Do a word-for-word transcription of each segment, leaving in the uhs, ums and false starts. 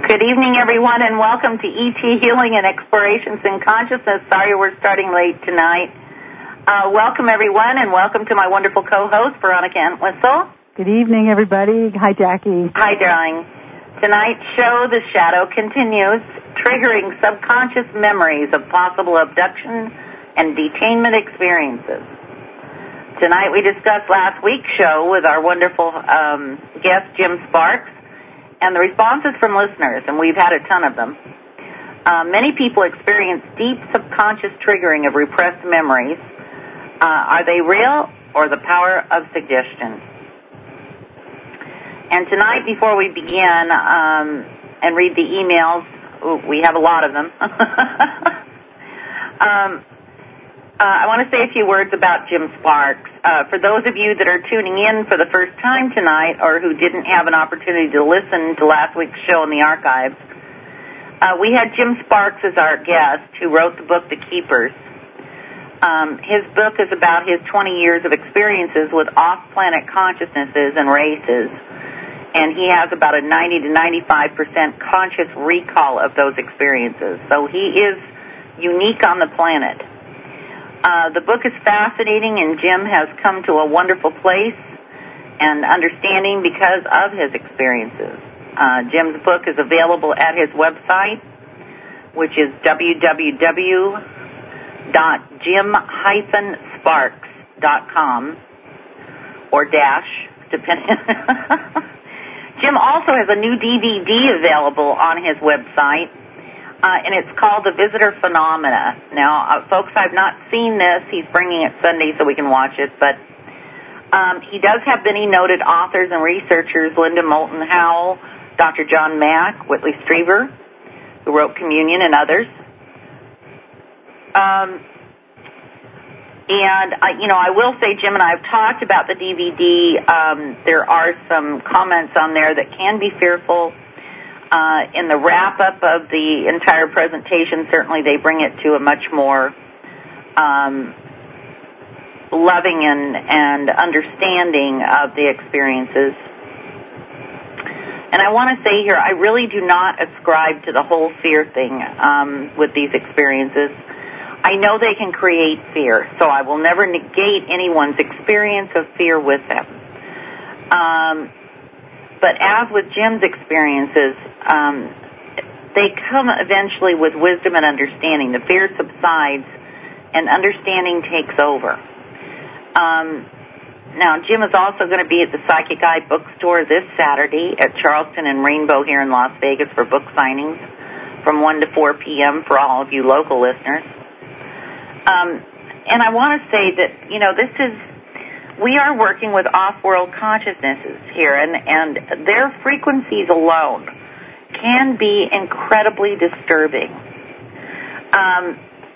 Good evening, everyone, and welcome to E T Healing and Explorations in Consciousness. Sorry we're starting late tonight. Uh, welcome, everyone, and welcome to my wonderful co-host, Veronica Entwistle. Good evening, everybody. Hi, Jackie. Hi, darling. Tonight's show, The Shadow, continues, triggering subconscious memories of possible abduction and detainment experiences. Tonight we discussed last week's show with our wonderful um, guest, Jim Sparks, and the responses from listeners, and we've had a ton of them. Uh, many people experience deep subconscious triggering of repressed memories. Uh, are they real or the power of suggestion? And tonight, before we begin um, and read the emails, ooh, we have a lot of them, um, Uh, I want to say a few words about Jim Sparks. Uh, for those of you that are tuning in for the first time tonight or who didn't have an opportunity to listen to last week's show in the archives, uh, we had Jim Sparks as our guest who wrote the book The Keepers. Um, his book is about his twenty years of experiences with off-planet consciousnesses and races, and he has about a ninety to ninety-five percent conscious recall of those experiences. So he is unique on the planet. Uh, the book is fascinating, and Jim has come to a wonderful place and understanding because of his experiences. Uh, Jim's book is available at his website, which is w w w dot jim dash sparks dot com, or dash, depending. Jim also has a new D V D available on his website. Uh, and it's called The Visitor Phenomena. Now, uh, folks, I've not seen this. He's bringing it Sunday so we can watch it. But um, he does have many noted authors and researchers, Linda Moulton Howe, Doctor John Mack, Whitley Strieber, who wrote Communion, and others. Um, and, I, you know, I will say, Jim and I have talked about the D V D. Um, there are some comments on there that can be fearful. Uh, in the wrap-up of the entire presentation, certainly they bring it to a much more um, loving and, and understanding of the experiences. And I want to say here, I really do not ascribe to the whole fear thing um, with these experiences. I know they can create fear, so I will never negate anyone's experience of fear with them. Um, But as with Jim's experiences, um, they come eventually with wisdom and understanding. The fear subsides, and understanding takes over. Um, now, Jim is also going to be at the Psychic Eye bookstore this Saturday at Charleston and Rainbow here in Las Vegas for book signings from one to four p.m. for all of you local listeners. Um, and I want to say that, you know, this is... we are working with off-world consciousnesses here, and, and their frequencies alone can be incredibly disturbing. Um,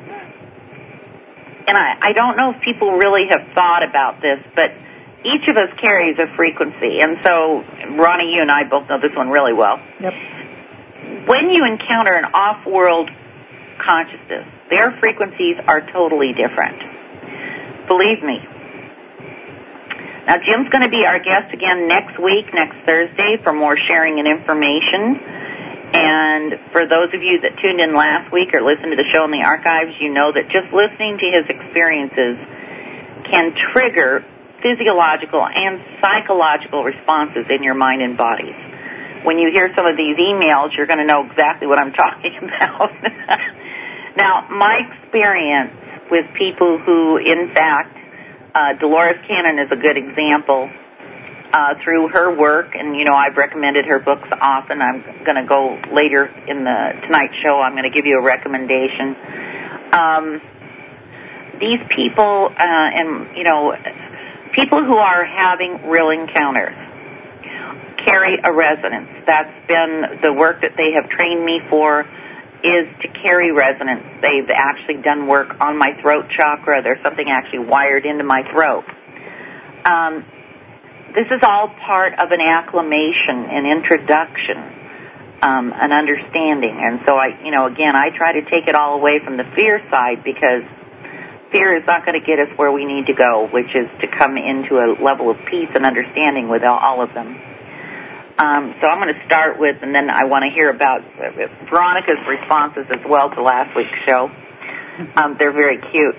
and I, I don't know if people really have thought about this, but each of us carries a frequency. And so, Ronnie, you and I both know this one really well. Yep. When you encounter an off-world consciousness, their frequencies are totally different. Believe me. Now, Jim's going to be our guest again next week, next Thursday, for more sharing and information. And for those of you that tuned in last week or listened to the show in the archives, you know that just listening to his experiences can trigger physiological and psychological responses in your mind and bodies. When you hear some of these emails, you're going to know exactly what I'm talking about. Now, my experience with people who, in fact, Uh, Dolores Cannon is a good example uh, through her work, and, you know, I've recommended her books often. I'm going to go later in the tonight's show. I'm going to give you a recommendation. Um, these people, uh, and, you know, people who are having real encounters carry a resonance. That's been the work that they have trained me for, is to carry resonance. They've actually done work on my throat chakra. There's something actually wired into my throat. Um, this is all part of an acclimation, an introduction, um, an understanding. And so I, you know, again, I try to take it all away from the fear side, because fear is not going to get us where we need to go, which is to come into a level of peace and understanding with all of them. Um, so I'm going to start with, and then I want to hear about Veronica's responses as well to last week's show. Um, they're very cute.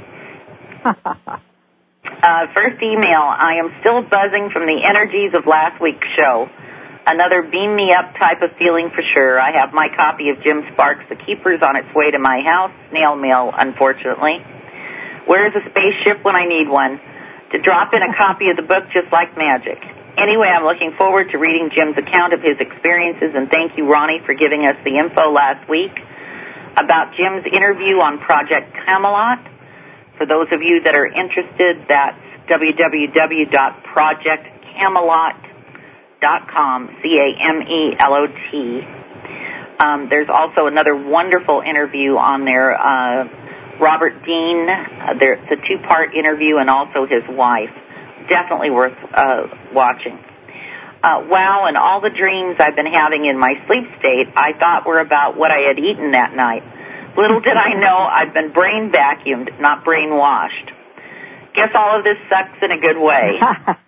uh, first email, I am still buzzing from the energies of last week's show. Another beam-me-up type of feeling for sure. I have my copy of Jim Sparks' The Keepers on its way to my house, snail mail, unfortunately. Where's a spaceship when I need one? To drop in a copy of the book just like magic. Anyway, I'm looking forward to reading Jim's account of his experiences, and thank you, Ronnie, for giving us the info last week about Jim's interview on Project Camelot. For those of you that are interested, that's w w w dot project camelot dot com, C A M E L O T. Um, there's also another wonderful interview on there, uh, Robert Dean. Uh, there, it's a two-part interview, and also his wife. Definitely worth uh, watching. Uh, wow, and all the dreams I've been having in my sleep state I thought were about what I had eaten that night. Little did I know I'd been brain vacuumed, not brainwashed. Guess all of this sucks in a good way.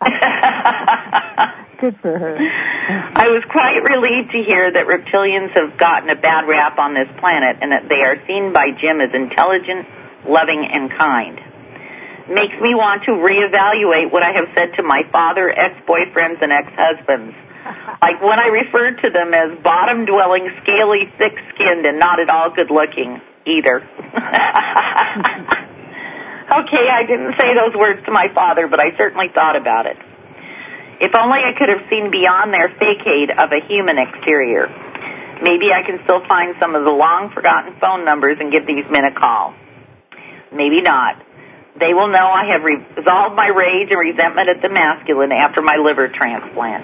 Good for her. I was quite relieved to hear that reptilians have gotten a bad rap on this planet and that they are seen by Jim as intelligent, loving, and kind. Makes me want to reevaluate what I have said to my father, ex-boyfriends, and ex-husbands. Like when I referred to them as bottom-dwelling, scaly, thick-skinned, and not at all good-looking either. Okay, I didn't say those words to my father, but I certainly thought about it. If only I could have seen beyond their facade of a human exterior. Maybe I can still find some of the long-forgotten phone numbers and give these men a call. Maybe not. They will know I have resolved my rage and resentment at the masculine after my liver transplant.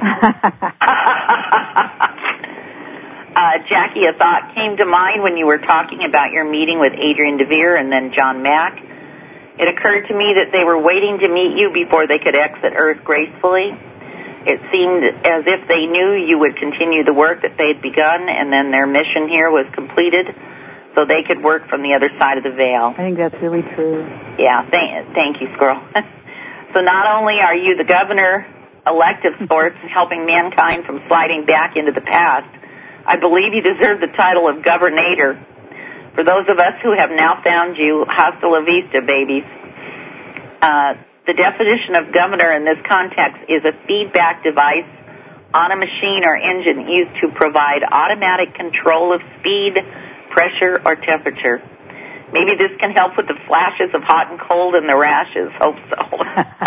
uh, Jackie, a thought came to mind when you were talking about your meeting with Adrian DeVere and then John Mack. It occurred to me that they were waiting to meet you before they could exit Earth gracefully. It seemed as if they knew you would continue the work that they had begun, and then their mission here was completed, so they could work from the other side of the veil. I think that's really true. Yeah, thank, thank you, Squirrel. So not only are you the governor-elect of sorts, helping mankind from sliding back into the past, I believe you deserve the title of governator. For those of us who have now found you, hasta la vista, babies. Uh, the definition of governor in this context is a feedback device on a machine or engine used to provide automatic control of speed, pressure, or temperature. Maybe this can help with the flashes of hot and cold and the rashes. Hope so.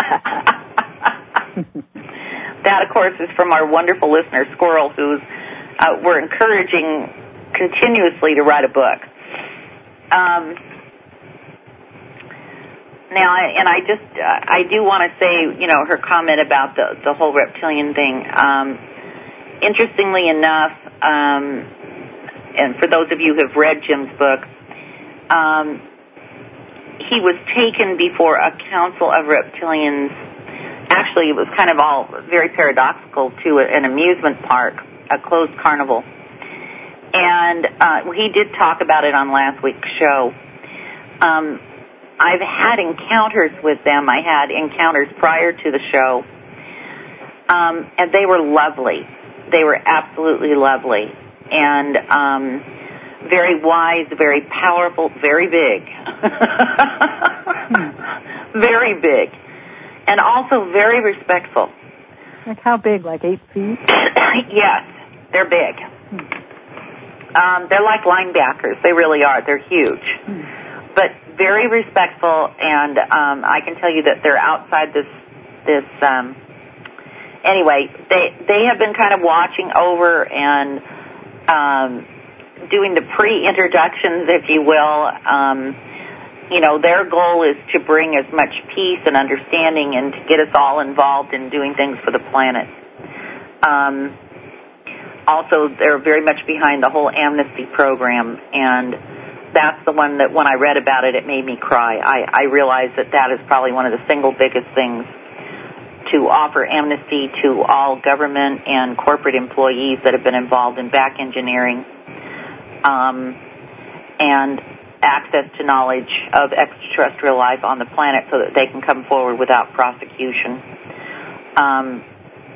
That, of course, is from our wonderful listener, Squirrel, who's uh, we're encouraging continuously to write a book. Um, now, and I just, uh, I do want to say, you know, her comment about the, the whole reptilian thing. Um, interestingly enough, um, and for those of you who have read Jim's book, um, he was taken before a council of reptilians. Actually, it was kind of all very paradoxical to an amusement park, a closed carnival. And uh, he did talk about it on last week's show. Um, I've had encounters with them. I had encounters prior to the show, um, and they were lovely. They were absolutely lovely, and um, very wise, very powerful, very big, very big, and also very respectful. Like how big? Like eight feet? Yes, they're big. Um, they're like linebackers. They really are. They're huge. Hmm. But very respectful, and um, I can tell you that they're outside this, this um, anyway, they they have been kind of watching over and um, doing the pre-introductions, if you will. Um, you know, their goal is to bring as much peace and understanding and to get us all involved in doing things for the planet. Um Also, they're very much behind the whole amnesty program, and that's the one that when I read about it, it made me cry. I, I realized that that is probably one of the single biggest things, to offer amnesty to all government and corporate employees that have been involved in back engineering um, and access to knowledge of extraterrestrial life on the planet so that they can come forward without prosecution. Um,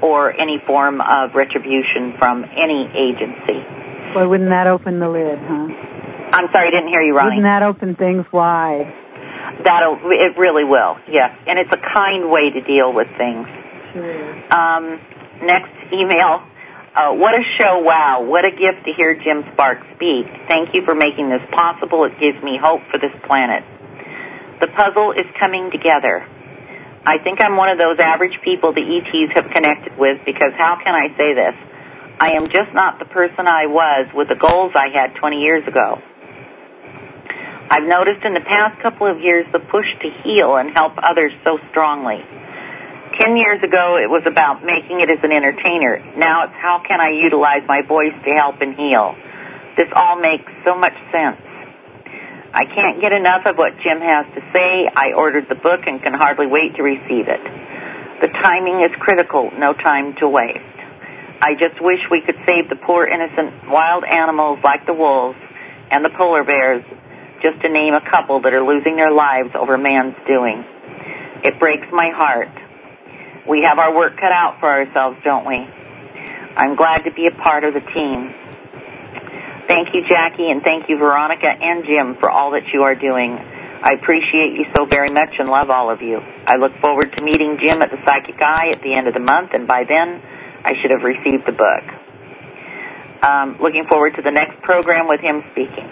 or any form of retribution from any agency. Well, wouldn't that open the lid, huh? I'm sorry, I didn't hear you, Ronnie. Wouldn't that open things wide? That'll, it really will, yes. And it's a kind way to deal with things. Sure. Um, next email. Uh, what a show, wow. What a gift to hear Jim Sparks speak. Thank you for making this possible. It gives me hope for this planet. The puzzle is coming together. I think I'm one of those average people the E Ts have connected with, because how can I say this? I am just not the person I was with the goals I had twenty years ago. I've noticed in the past couple of years the push to heal and help others so strongly. Ten years ago, it was about making it as an entertainer. Now it's how can I utilize my voice to help and heal. This all makes so much sense. I can't get enough of what Jim has to say. I ordered the book and can hardly wait to receive it. The timing is critical, no time to waste. I just wish we could save the poor innocent wild animals like the wolves and the polar bears, just to name a couple that are losing their lives over man's doing. It breaks my heart. We have our work cut out for ourselves, don't we? I'm glad to be a part of the team. Thank you, Jackie, and thank you, Veronica and Jim, for all that you are doing. I appreciate you so very much and love all of you. I look forward to meeting Jim at the Psychic Eye at the end of the month, and by then I should have received the book. Um, looking forward to the next program with him speaking.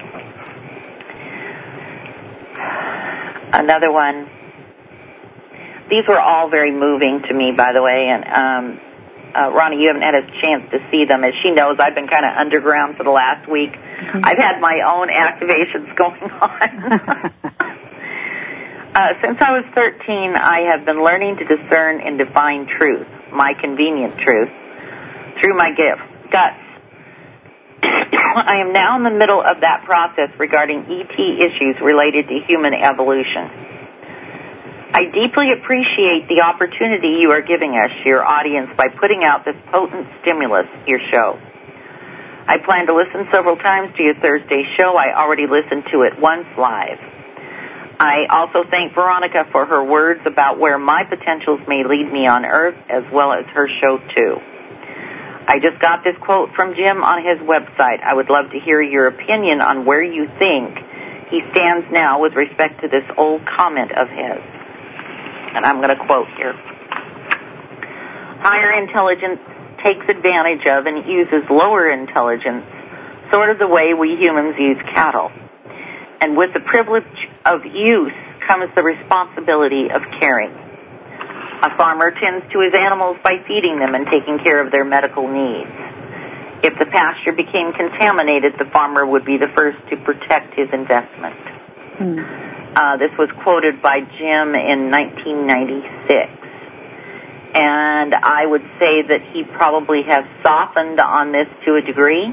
Another one. These were all very moving to me, by the way, and um, uh, Ronnie, you haven't had a chance to see them. As she knows, I've been kind of underground for the last week. Mm-hmm. I've had my own activations going on. uh, since I was thirteen, I have been learning to discern and define truth, my convenient truth, through my gift, guts. I am now in the middle of that process regarding E T issues related to human evolution. I deeply appreciate the opportunity you are giving us, your audience, by putting out this potent stimulus, your show. I plan to listen several times to your Thursday show. I already listened to it once live. I also thank Veronica for her words about where my potentials may lead me on Earth, as well as her show, too. I just got this quote from Jim on his website. I would love to hear your opinion on where you think he stands now with respect to this old comment of his. And I'm going to quote here. Higher intelligence takes advantage of and uses lower intelligence, sort of the way we humans use cattle. And with the privilege of use comes the responsibility of caring. A farmer tends to his animals by feeding them and taking care of their medical needs. If the pasture became contaminated, the farmer would be the first to protect his investment. Hmm. Uh, this was quoted by Jim in nineteen ninety-six. And I would say that he probably has softened on this to a degree.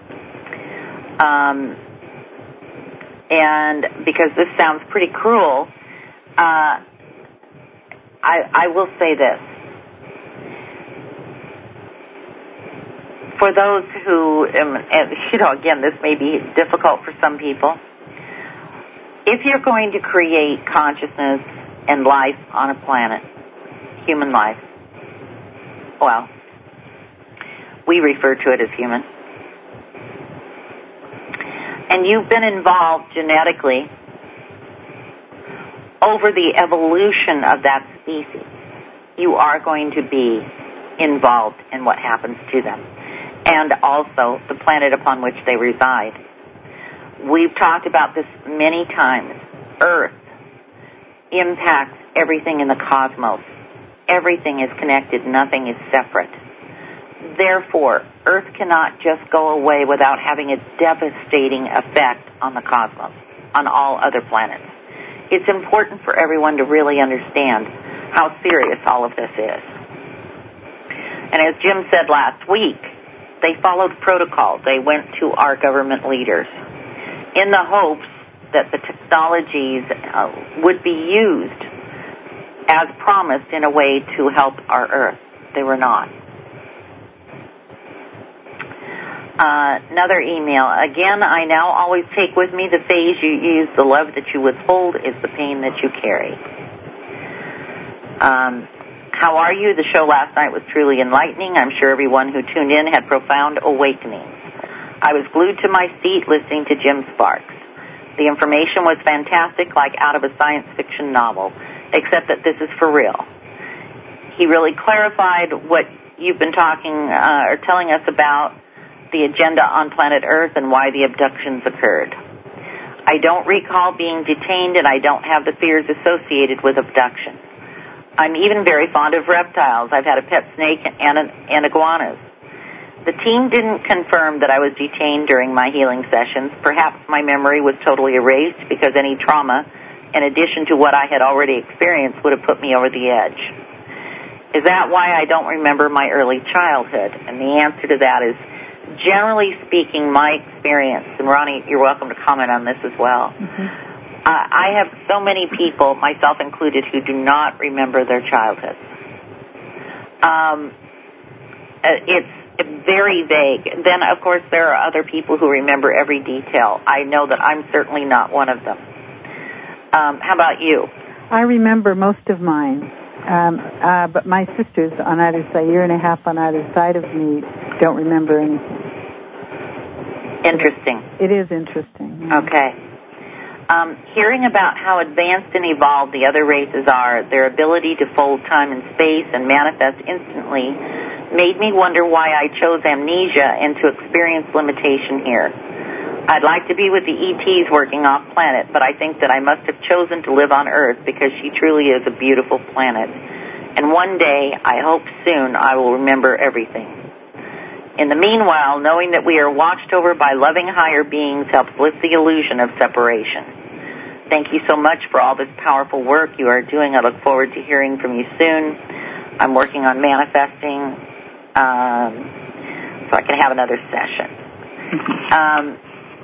Um, and because this sounds pretty cruel, uh, I, I will say this. For those who, um, and, you know, again, this may be difficult for some people. If you're going to create consciousness and life on a planet, human life, well, we refer to it as human, and you've been involved genetically over the evolution of that species, you are going to be involved in what happens to them, and also the planet upon which they reside. We've talked about this many times. Earth impacts everything in the cosmos. Everything is connected. Nothing is separate. Therefore, Earth cannot just go away without having a devastating effect on the cosmos, on all other planets. It's important for everyone to really understand how serious all of this is. And as Jim said last week, they followed protocol. They went to our government leaders in the hopes that the technologies uh, would be used as promised in a way to help our Earth. They were not. Uh, another email. Again, I now always take with me the phase you use. The love that you withhold is the pain that you carry. Um, How are you? The show last night was truly enlightening. I'm sure everyone who tuned in had profound awakenings. I was glued to my seat listening to Jim Sparks. The information was fantastic, like out of a science fiction novel, except that this is for real. He really clarified what you've been talking uh, or telling us about the agenda on planet Earth and why the abductions occurred. I don't recall being detained, and I don't have the fears associated with abduction. I'm even very fond of reptiles. I've had a pet snake and, and iguanas. The team didn't confirm that I was detained during my healing sessions. Perhaps my memory was totally erased because any trauma, in addition to what I had already experienced, would have put me over the edge. Is that why I don't remember my early childhood? And the answer to that is, generally speaking, my experience, and Ronnie, you're welcome to comment on this as well. Mm-hmm. Uh, I have so many people, myself included, who do not remember their childhood. Um, it's very vague. Then, of course, there are other people who remember every detail. I know that I'm certainly not one of them. Um, how about you? I remember most of mine, um, uh, but my sisters on either side, a year and a half on either side of me, don't remember anything. Interesting. It is interesting. Yeah. Okay. Um, hearing about how advanced and evolved the other races are, their ability to fold time and space and manifest instantly, made me wonder why I chose amnesia and to experience limitation here. I'd like to be with the E Ts working off planet, but I think that I must have chosen to live on Earth because she truly is a beautiful planet. And one day, I hope soon, I will remember everything. In the meanwhile, knowing that we are watched over by loving higher beings helps lift the illusion of separation. Thank you so much for all this powerful work you are doing. I look forward to hearing from you soon. I'm working on manifesting um, so I can have another session. Um,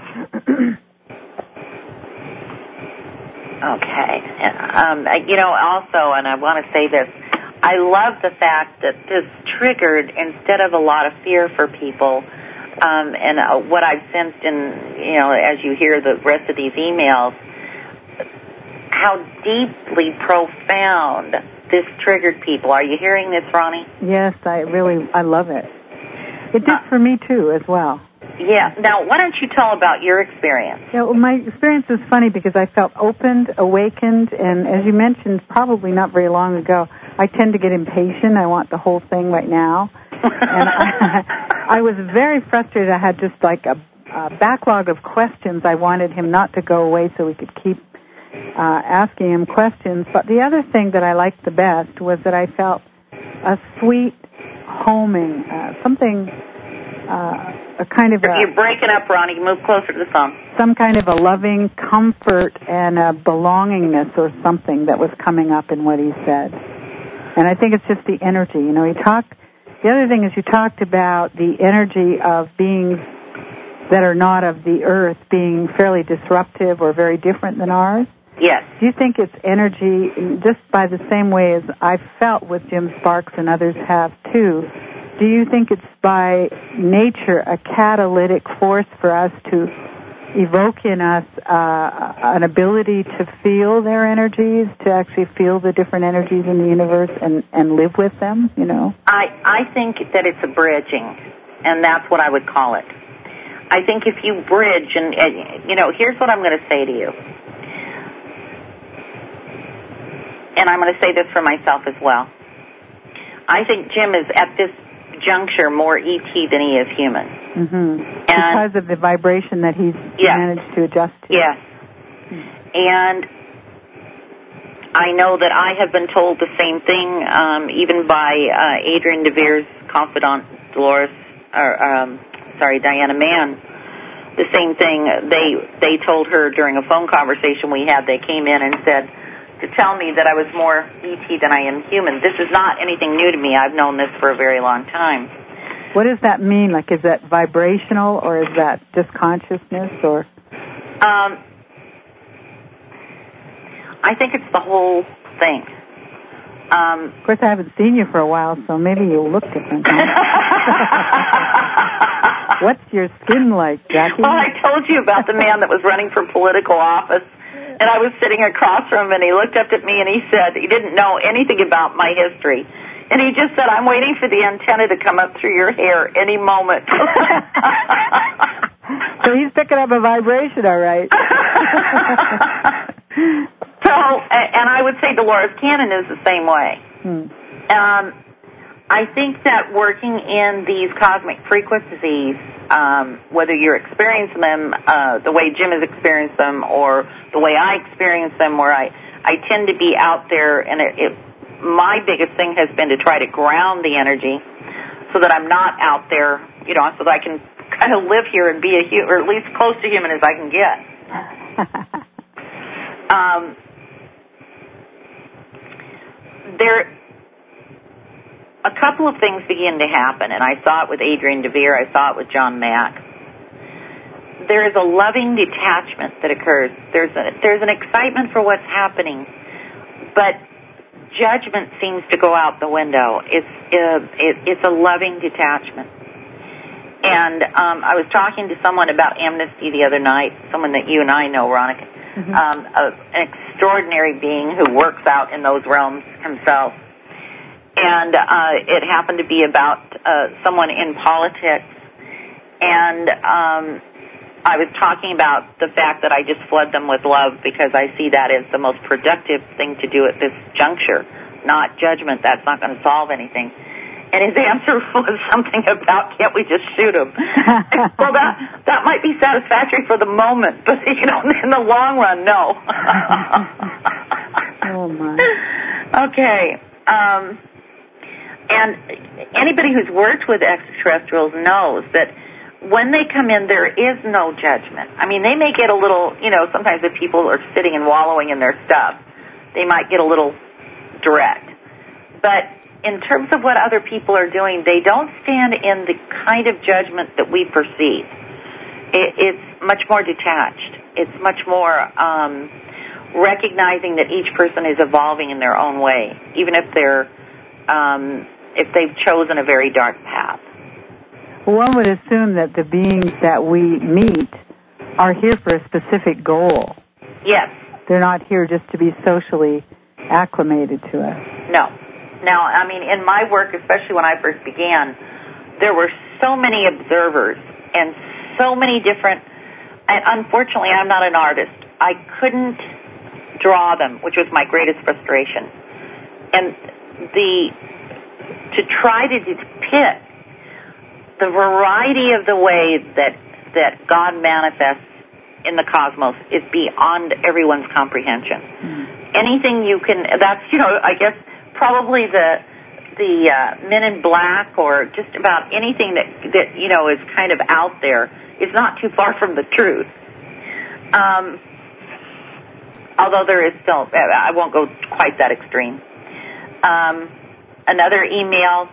okay. Um, you know, also, and I want to say this, I love the fact that this triggered, instead of a lot of fear for people, um, and uh, what I've sensed in, you know, as you hear the rest of these emails, how deeply profound this triggered people. Are you hearing this, Ronnie? Yes, I really, I love it. It did uh, for me, too, as well. Yeah. Now, why don't you tell about your experience? Yeah, well, my experience is funny because I felt opened, awakened, and as you mentioned, probably not very long ago, I tend to get impatient. I want the whole thing right now. And I, I was very frustrated. I had just like a, a backlog of questions. I wanted him not to go away so we could keep uh, asking him questions. But the other thing that I liked the best was that I felt a sweet homing, uh, something, uh, a kind of a... You're breaking up, Ronnie. Move closer to the phone. Some kind of a loving comfort and a belongingness or something that was coming up in what he said. And I think it's just the energy. You know, he talked... The other thing is you talked about the energy of beings that are not of the earth being fairly disruptive or very different than ours. Yes. Do you think it's energy, just by the same way as I've felt with Jim Sparks and others have too, do you think it's by nature a catalytic force for us to evoke in us uh, an ability to feel their energies, to actually feel the different energies in the universe and, and live with them, you know? I, I think that it's a bridging, and that's what I would call it. I think if you bridge, and, and you know, here's what I'm going to say to you. And I'm going to say this for myself as well. I think Jim is, at this juncture, more E T than he is human. Mm-hmm. Because of the vibration that he's yes. managed to adjust to. Yes. And I know that I have been told the same thing, um, even by uh, Adrian DeVere's confidant, Dolores, or, um, sorry, Diana Mann. The same thing. They they told her during a phone conversation we had. They came in and said to tell me that I was more E T than I am human. This is not anything new to me. I've known this for a very long time. What does that mean? Like, is that vibrational, or is that just consciousness, or? Um, I think it's the whole thing. Um, of course, I haven't seen you for a while, so maybe you look different. What's your skin like, Jackie? Well, I told you about the man that was running for political office, and I was sitting across from him, and he looked up at me, and he said he didn't know anything about my history. And he just said, I'm waiting for the antenna to come up through your hair any moment. So he's picking up a vibration, all right. So, and I would say Dolores Cannon is the same way. Hmm. Um, I think that working in these cosmic frequencies, um, whether you're experiencing them uh, the way Jim has experienced them or the way I experience them, where I, I tend to be out there, and it, it, my biggest thing has been to try to ground the energy so that I'm not out there, you know, so that I can kind of live here and be a human, or at least close to human as I can get. um, there, a couple of things begin to happen, and I saw it with Adrienne DeVere, I saw it with John Mack. There is a loving detachment that occurs. There's a, there's an excitement for what's happening, but judgment seems to go out the window. It's uh, it, it's a loving detachment. And um, I was talking to someone about Amnesty the other night, someone that you and I know, Veronica, mm-hmm. um, a, an extraordinary being who works out in those realms himself. And uh, it happened to be about uh, someone in politics. And um, I was talking about the fact that I just flood them with love because I see that as the most productive thing to do at this juncture, not judgment. That's not going to solve anything. And his answer was something about, can't we just shoot him? Well, that that might be satisfactory for the moment, but, you know, in the long run, no. Oh, my. Okay. Um, and anybody who's worked with extraterrestrials knows that when they come in, there is no judgment. I mean, they may get a little, you know, sometimes if people are sitting and wallowing in their stuff, they might get a little direct. But in terms of what other people are doing, they don't stand in the kind of judgment that we perceive. It, it's much more detached. It's much more um, recognizing that each person is evolving in their own way, even if they're um, if they've chosen a very dark path. One would assume that the beings that we meet are here for a specific goal. Yes. They're not here just to be socially acclimated to us. No. Now, I mean, in my work, especially when I first began, there were so many observers and so many different, and unfortunately, I'm not an artist. I couldn't draw them, which was my greatest frustration. And the, to try to depict the variety of the way that, that God manifests in the cosmos is beyond everyone's comprehension. Mm-hmm. Anything you can, that's, you know, I guess, probably the the uh, Men in Black or just about anything that, that, you know, is kind of out there is not too far from the truth. Um, although there is still, I won't go quite that extreme. Um, another email,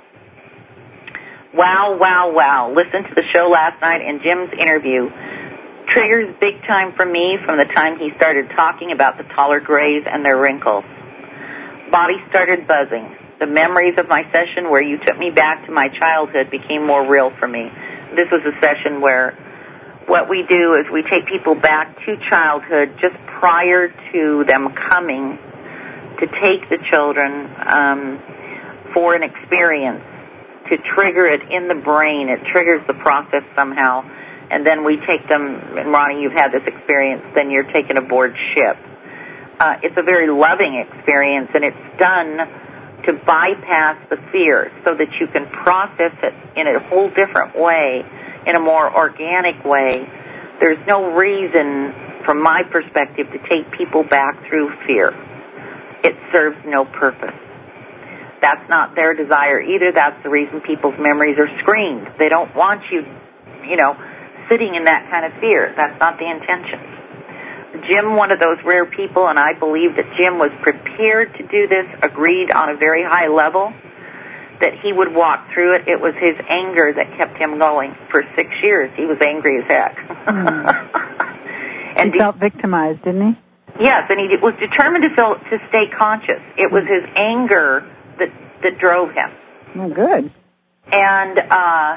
wow, wow, wow. Listened to the show last night and Jim's interview. Triggers big time for me from the time he started talking about the taller grays and their wrinkles. Body started buzzing. The memories of my session where you took me back to my childhood became more real for me. This was a session where what we do is we take people back to childhood just prior to them coming to take the children um, for an experience, to trigger it in the brain. It triggers the process somehow. And then we take them, and Ronnie, you've had this experience, then you're taken aboard ship. Uh, it's a very loving experience, and it's done to bypass the fear so that you can process it in a whole different way, in a more organic way. There's no reason, from my perspective, to take people back through fear. It serves no purpose. That's not their desire either. That's the reason people's memories are screened. They don't want you, you know, sitting in that kind of fear. That's not the intention. Jim, one of those rare people, and I believe that Jim was prepared to do this, agreed on a very high level that he would walk through it. It was his anger that kept him going. For six years, he was angry as heck. Mm. and he felt de- victimized, didn't he? Yes, and he was determined to feel, to stay conscious. It was his anger that, that drove him. Oh, good. And, uh,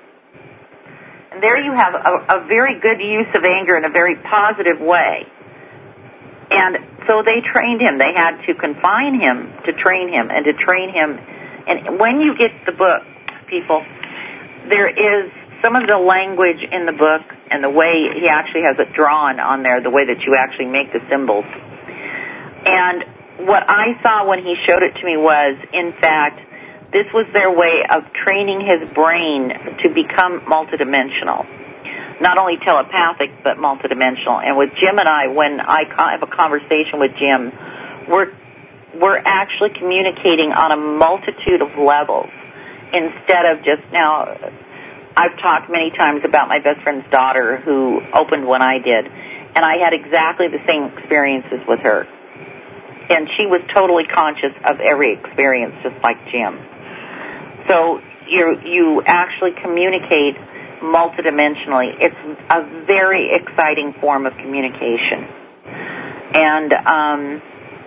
And there you have a, a very good use of anger in a very positive way. And so they trained him. They had to confine him to train him and to train him And when you get the book, people, there is some of the language in the book and the way he actually has it drawn on there, the way that you actually make the symbols. And what I saw when he showed it to me was, in fact, this was their way of training his brain to become multidimensional. Not only telepathic, but multidimensional. And with Jim and I, when I have a conversation with Jim, we're, we're actually communicating on a multitude of levels instead of just now. I've talked many times about my best friend's daughter who opened when I did, and I had exactly the same experiences with her. And she was totally conscious of every experience, just like Jim. So you you actually communicate multidimensionally. It's a very exciting form of communication. And, um,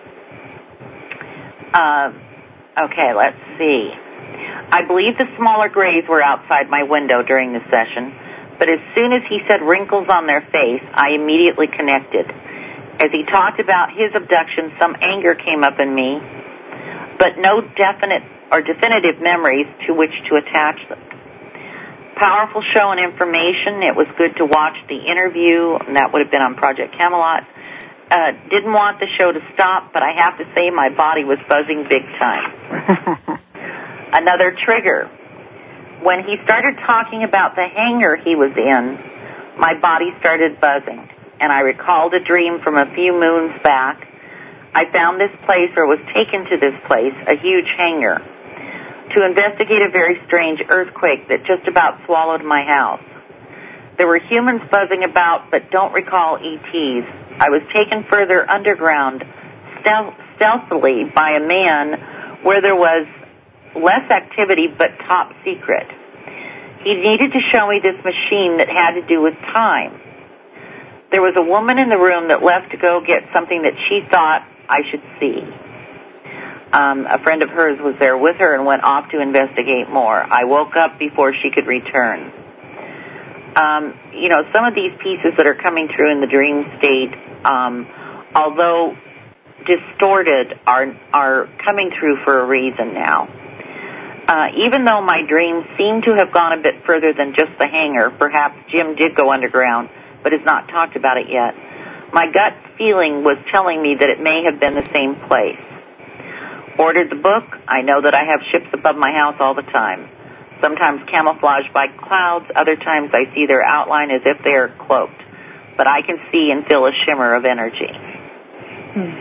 uh, okay, let's see. I believe the smaller grays were outside my window during the session, but as soon as he said wrinkles on their face, I immediately connected. As he talked about his abduction, some anger came up in me, but no definite or definitive memories to which to attach them. Powerful show and information. It was good to watch the interview, and that would have been on Project Camelot. Uh, didn't want the show to stop, but I have to say my body was buzzing big time. Another trigger. When he started talking about the hangar he was in, my body started buzzing, and I recalled a dream from a few moons back. I found this place, or was taken to this place, a huge hangar, to investigate a very strange earthquake that just about swallowed my house. There were humans buzzing about, but don't recall E Ts. I was taken further underground, stealth- stealthily by a man where there was less activity but top secret. He needed to show me this machine that had to do with time. There was a woman in the room that left to go get something that she thought I should see. Um, a friend of hers was there with her and went off to investigate more. I woke up before she could return. Um, you know, some of these pieces that are coming through in the dream state, um, although distorted, are are coming through for a reason now. Uh, even though my dreams seem to have gone a bit further than just the hangar, perhaps Jim did go underground, but has not talked about it yet, my gut feeling was telling me that it may have been the same place. Ordered the book. I know that I have ships above my house all the time, sometimes camouflaged by clouds, other times I see their outline as if they are cloaked, but I can see and feel a shimmer of energy. Hmm.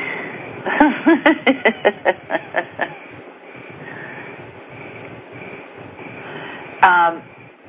um,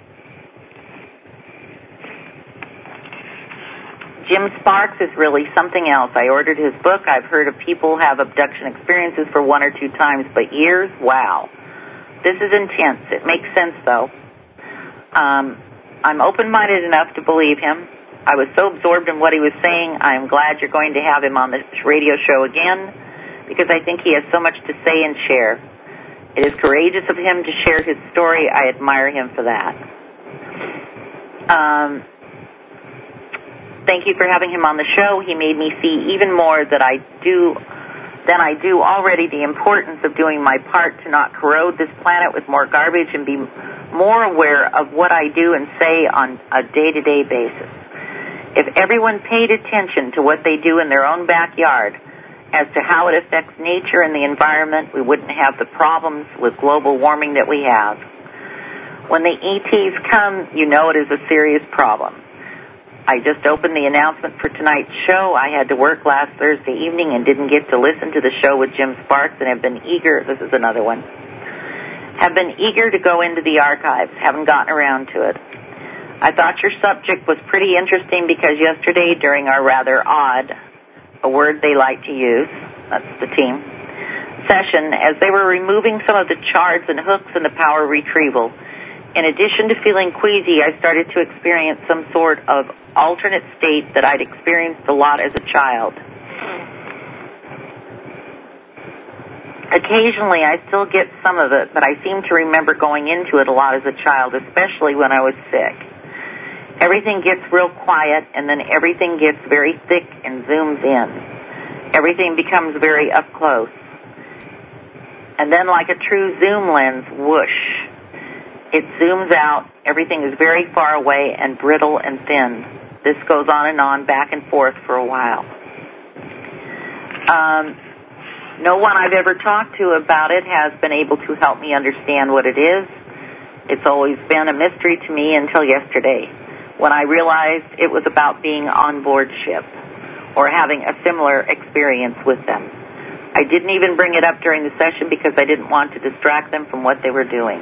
Jim Sparks is really something else. I ordered his book. I've heard of people have abduction experiences for one or two times, but years? Wow. This is intense. It makes sense, though. Um, I'm open-minded enough to believe him. I was so absorbed in what he was saying. I'm glad you're going to have him on this radio show again, because I think he has so much to say and share. It is courageous of him to share his story. I admire him for that. Um... Thank you for having him on the show. He made me see even more that I do than I do already the importance of doing my part to not corrode this planet with more garbage and be more aware of what I do and say on a day-to-day basis. If everyone paid attention to what they do in their own backyard as to how it affects nature and the environment, we wouldn't have the problems with global warming that we have. When the E Ts come, you know it is a serious problem. I just opened the announcement for tonight's show. I had to work last Thursday evening and didn't get to listen to the show with Jim Sparks, and have been eager, this is another one, have been eager to go into the archives, haven't gotten around to it. I thought your subject was pretty interesting because yesterday during our rather odd, a word they like to use, that's the team, session, as they were removing some of the chards and hooks in the power retrieval, in addition to feeling queasy, I started to experience some sort of alternate state that I'd experienced a lot as a child. Occasionally, I still get some of it, but I seem to remember going into it a lot as a child, especially when I was sick. Everything gets real quiet, and then everything gets very thick and zooms in. Everything becomes very up close. And then like a true zoom lens, whoosh, it zooms out. Everything is very far away and brittle and thin. This goes on and on, back and forth for a while. Um, no one I've ever talked to about it has been able to help me understand what it is. It's always been a mystery to me until yesterday, when I realized it was about being on board ship or having a similar experience with them. I didn't even bring it up during the session because I didn't want to distract them from what they were doing.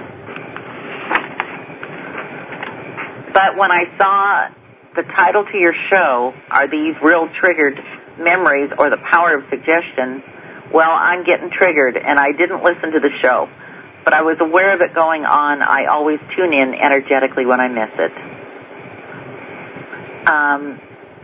But when I saw the title to your show, Are These Real Triggered Memories or the Power of Suggestion? Well, I'm getting triggered, and I didn't listen to the show, but I was aware of it going on. I always tune in energetically when I miss it. Um,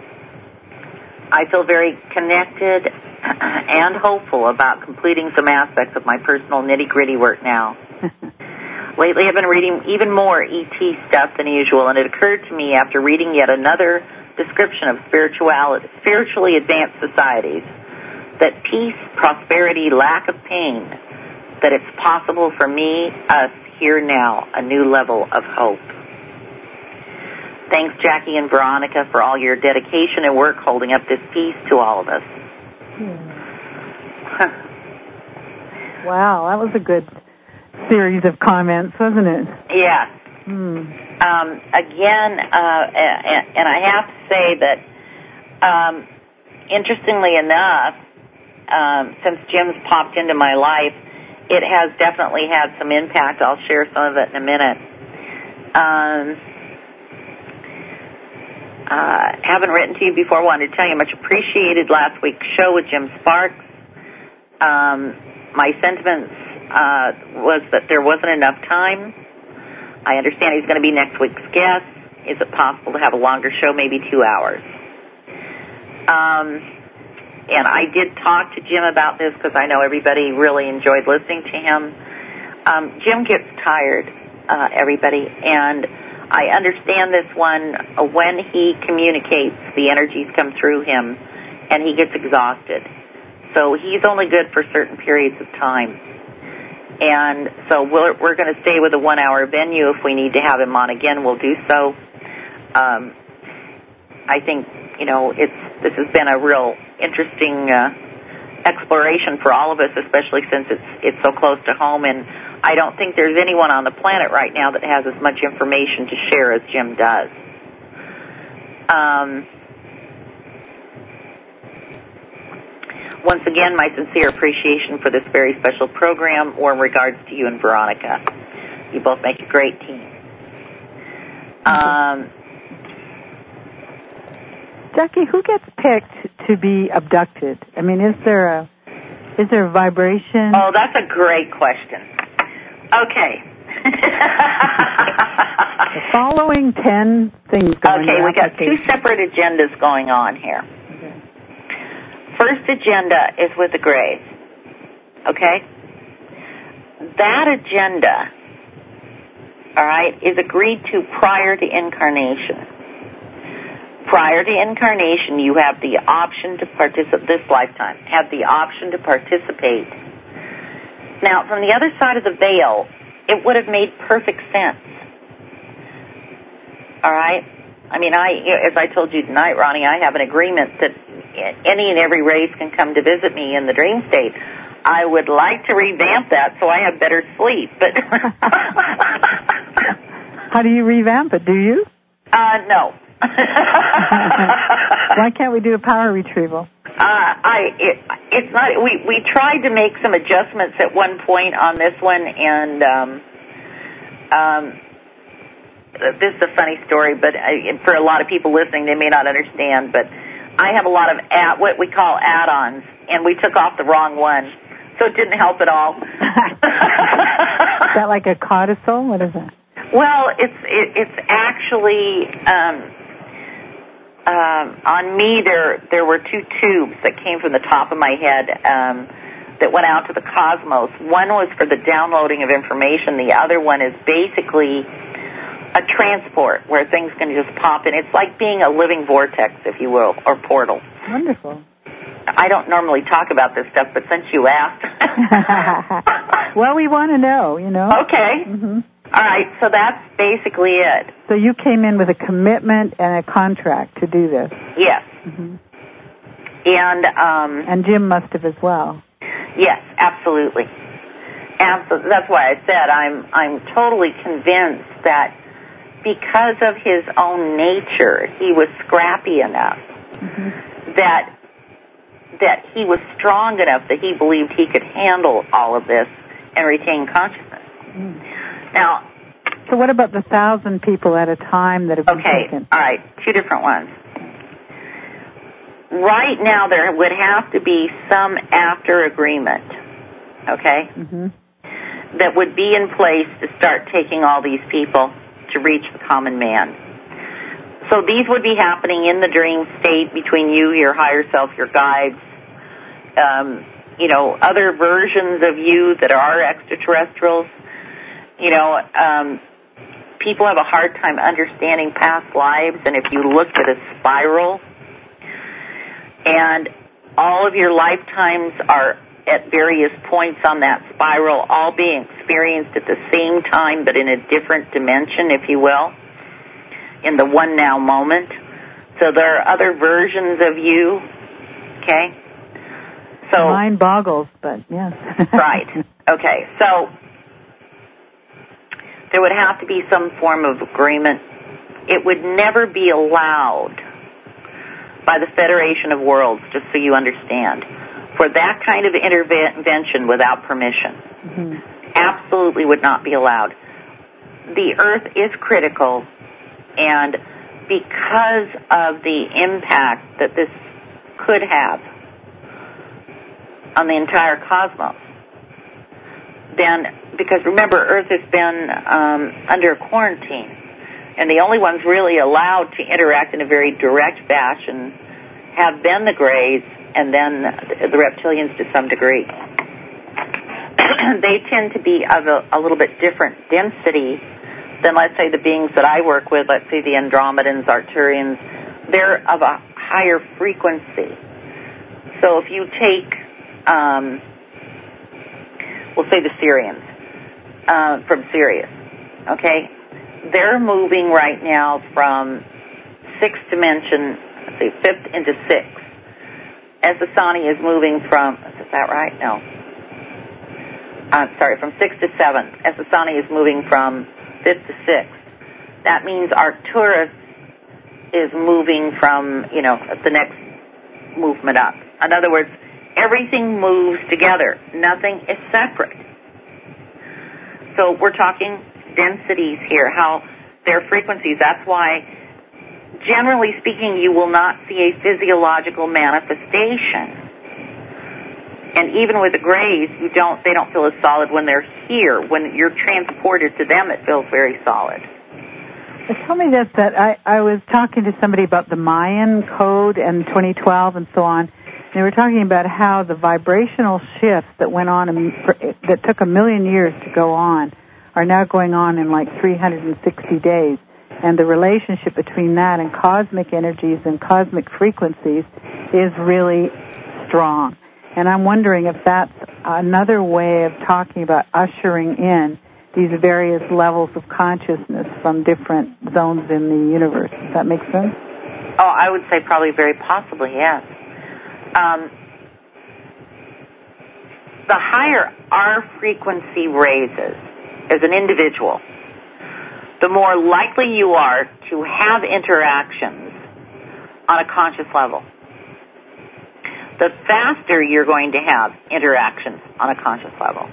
I feel very connected and hopeful about completing some aspects of my personal nitty-gritty work now. Lately, I've been reading even more E T stuff than usual, and it occurred to me after reading yet another description of spirituality, spiritually advanced societies that peace, prosperity, lack of pain, that it's possible for me, us, here now, a new level of hope. Thanks, Jackie and Veronica, for all your dedication and work holding up this peace to all of us. Hmm. Wow, that was a good series of comments, wasn't it? Yeah. Hmm. Um, again, uh, and, and I have to say that, um, interestingly enough, um, since Jim's popped into my life, it has definitely had some impact. I'll share some of it in a minute. Um, uh, haven't written to you before. Wanted to tell you much appreciated last week's show with Jim Sparks. Um, my sentiments uh, was that there wasn't enough time. I understand he's going to be next week's guest. Is it possible to have a longer show, maybe two hours? Um, and I did talk to Jim about this because I know everybody really enjoyed listening to him. Um, Jim gets tired, uh, everybody, and I understand this one. Uh, when he communicates, the energies come through him, and he gets exhausted. So he's only good for certain periods of time. And so we're, we're going to stay with a one-hour venue. If we need to have him on again, we'll do so. Um, I think, you know, it's this has been a real interesting uh, exploration for all of us, especially since it's it's so close to home. And I don't think there's anyone on the planet right now that has as much information to share as Jim does. Um, once again, my sincere appreciation for this very special program, or in regards to you and Veronica. You both make a great team. Um, Jackie, who gets picked to be abducted? I mean, is there a is there a vibration? Oh, that's a great question. Okay. The following ten things going Okay, on. we got two separate agendas going on here. Okay. First agenda is with the Greys. Okay? That agenda, all right, is agreed to prior to incarnation. Prior to incarnation, you have the option to participate, this lifetime, have the option to participate. Now, from the other side of the veil, it would have made perfect sense. All right? I mean, I, as I told you tonight, Ronnie, I have an agreement that any and every race can come to visit me in the dream state. I would like to revamp that so I have better sleep, but... How do you revamp it? Do you? Uh, no. Why can't we do a power retrieval? Uh, I it, it's not. We we tried to make some adjustments at one point on this one, and um, um, this is a funny story, but I, for a lot of people listening, they may not understand. But I have a lot of add, what we call add-ons, and we took off the wrong one, so it didn't help at all. Is that like a codicil? What is that? Well, it's it, it's actually. Um, Um, on me, there there were two tubes that came from the top of my head um, that went out to the cosmos. One was for the downloading of information. The other one is basically a transport where things can just pop in. It's like being a living vortex, if you will, or portal. Wonderful. I don't normally talk about this stuff, but since you asked. Well, we want to know, you know. Okay. Mm-hmm. All right, so that's basically it. So you came in with a commitment and a contract to do this. Yes. Mm-hmm. And um, and Jim must have as well. Yes, absolutely. Absolutely. That's why I said I'm I'm totally convinced that because of his own nature, he was scrappy enough mm-hmm. that that he was strong enough that he believed he could handle all of this and retain consciousness. Mm. Now, so what about the thousand people at a time that have been okay, taken? All right, two different ones. Right now, there would have to be some after agreement, okay, mm-hmm. that would be in place to start taking all these people to reach the common man. So these would be happening in the dream state between you, your higher self, your guides, um, you know, other versions of you that are extraterrestrials. You know, um, people have a hard time understanding past lives, and if you looked at a spiral, and all of your lifetimes are at various points on that spiral, all being experienced at the same time, but in a different dimension, if you will, in the one now moment. So there are other versions of you, okay? So mine boggles, but yes. Right. Okay. So there would have to be some form of agreement. It would never be allowed by the Federation of Worlds, just so you understand, for that kind of intervention without permission. Mm-hmm. Absolutely would not be allowed. The Earth is critical, and because of the impact that this could have on the entire cosmos, then, because remember, Earth has been um, under quarantine, and the only ones really allowed to interact in a very direct fashion have been the Greys and then the reptilians to some degree. They tend to be of a, a little bit different density than, let's say, the beings that I work with, let's say the Andromedans, Arcturians. They're of a higher frequency. So if you take, um, we'll say the Syrians uh, from Sirius, okay? They're moving right now from sixth dimension, let's see, fifth into sixth. Essassani is moving from, is that right? No. Uh, sorry, from sixth to seventh. Essassani is moving from fifth to sixth. That means Arcturus is moving from, you know, the next movement up. In other words, everything moves together. Nothing is separate. So we're talking densities here, how their frequencies. That's why, generally speaking, you will not see a physiological manifestation. And even with the Greys, you don't, they don't feel as solid when they're here. When you're transported to them, it feels very solid. Tell me this, that I, I was talking to somebody about the Mayan code and twenty twelve and so on. They were talking about how the vibrational shifts that went on, that took a million years to go on, are now going on in like three hundred sixty days. And the relationship between that and cosmic energies and cosmic frequencies is really strong. And I'm wondering if that's another way of talking about ushering in these various levels of consciousness from different zones in the universe. Does that make sense? Oh, I would say probably very possibly, yes. Um, the higher our frequency raises as an individual, the more likely you are to have interactions on a conscious level. The faster you're going to have interactions on a conscious level.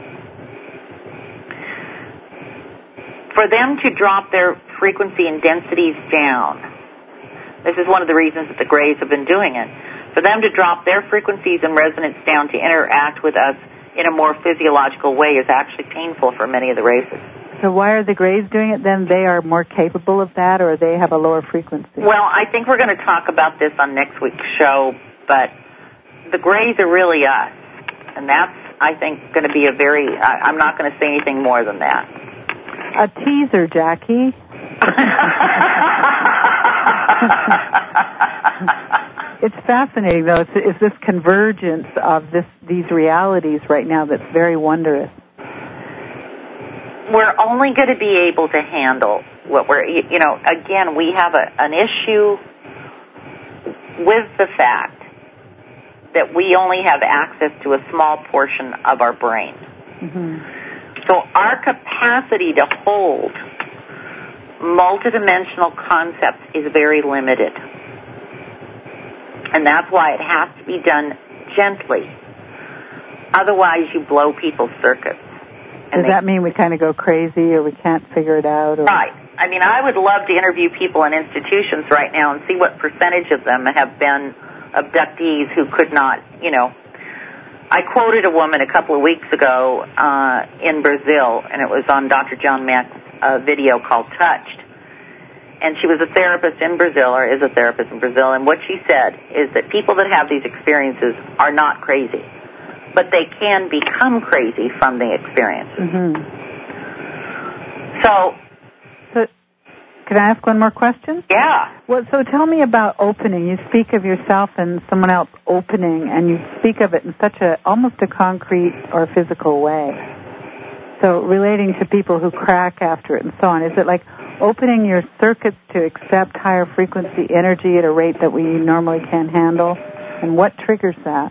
For them to drop their frequency and densities down, this is one of the reasons that the Greys have been doing it, for them to drop their frequencies and resonance down to interact with us in a more physiological way is actually painful for many of the races. So why are the Greys doing it then? They are more capable of that, or they have a lower frequency? Well, I think we're going to talk about this on next week's show, but the Greys are really us, and that's, I think, going to be a very, I, I'm not going to say anything more than that. A teaser, Jackie. It's fascinating, though. It's, it's this convergence of this these realities right now that's very wondrous. We're only going to be able to handle what we're, you know, again, we have a, an issue with the fact that we only have access to a small portion of our brain. Mm-hmm. So our capacity to hold multidimensional concepts is very limited. And that's why it has to be done gently. Otherwise, you blow people's circuits. Does that mean we kind of go crazy or we can't figure it out? Or? Right. I mean, I would love to interview people in institutions right now and see what percentage of them have been abductees who could not, you know. I quoted a woman a couple of weeks ago uh, in Brazil, and it was on Doctor John Mack's uh, video called Touched. And she was a therapist in Brazil, or is a therapist in Brazil, and what she said is that people that have these experiences are not crazy, but they can become crazy from the experiences. Mm-hmm. So, so, can I ask one more question? Yeah. Well, so tell me about opening. You speak of yourself and someone else opening, and you speak of it in such a, almost a concrete or physical way. So relating to people who crack after it and so on, is it like opening your circuits to accept higher frequency energy at a rate that we normally can't handle? And what triggers that?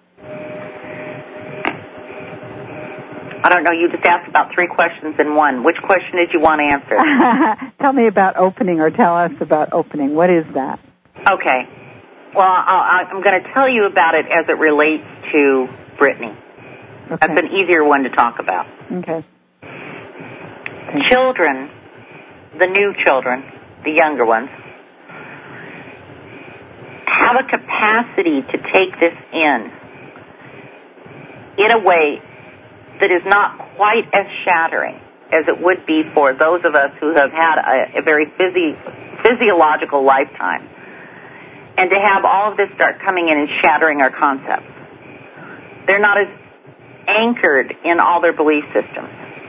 I don't know. You just asked about three questions in one. Which question did you want to answer? Tell me about opening, or tell us about opening. What is that? Okay. Well, I'll, I'm going to tell you about it as it relates to Brittany. Okay. That's an easier one to talk about. Okay. Children, the new children, the younger ones, have a capacity to take this in in a way that is not quite as shattering as it would be for those of us who have had a, a very physi- physiological lifetime. And to have all of this start coming in and shattering our concepts. They're not as anchored in all their belief systems.